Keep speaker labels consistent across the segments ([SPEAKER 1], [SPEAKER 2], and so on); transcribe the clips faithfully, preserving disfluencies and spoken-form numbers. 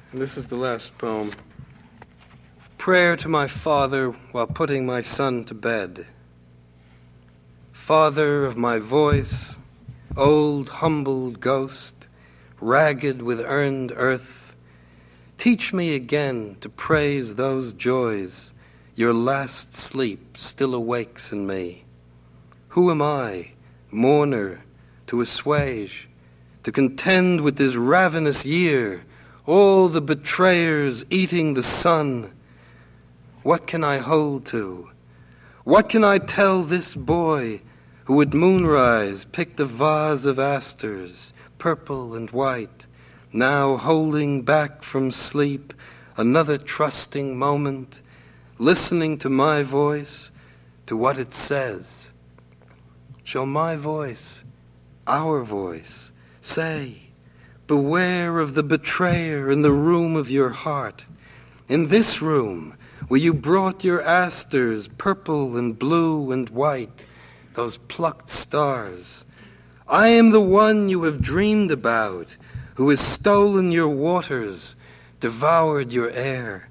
[SPEAKER 1] And this is the last poem. Prayer to my father while putting my son to bed. Father of my voice, old humbled ghost, ragged with earned earth, teach me again to praise those joys your last sleep still awakes in me. Who am I, mourner, to assuage, to contend with this ravenous year, all the betrayers eating the sun? What can I hold to? What can I tell this boy who at moonrise picked a vase of asters, purple and white, now holding back from sleep another trusting moment, listening to my voice, to what it says? Shall my voice, our voice, say, beware of the betrayer in the room of your heart, in this room where you brought your asters, purple and blue and white, those plucked stars. I am the one you have dreamed about, who has stolen your waters, devoured your air.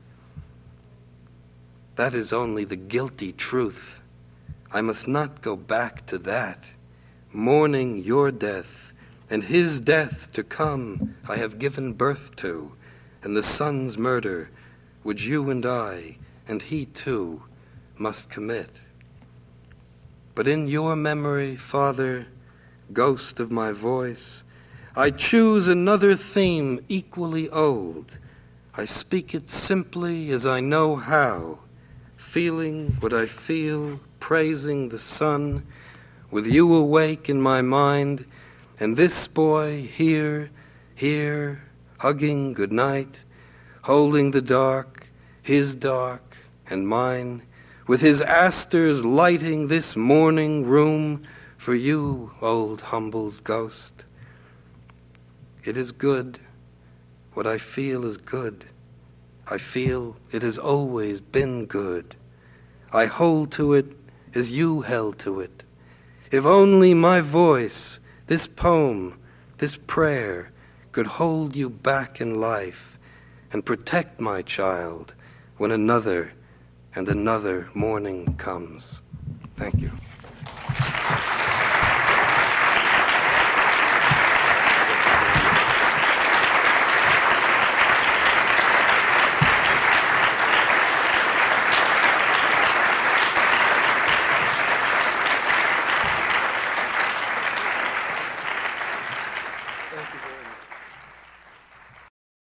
[SPEAKER 1] That is only the guilty truth. I must not go back to that. Mourning your death, and his death to come I have given birth to, and the son's murder, which you and I, and he too, must commit. But in your memory, Father, ghost of my voice, I choose another theme equally old. I speak it simply as I know how, feeling what I feel, praising the sun, with you awake in my mind, and this boy here, here, hugging good night, holding the dark, his dark and mine, with his asters lighting this morning room for you, old humbled ghost. It is good. What I feel is good. I feel it has always been good. I hold to it as you held to it. If only my voice, this poem, this prayer, could hold you back in life and protect my child when another and another morning comes. Thank you.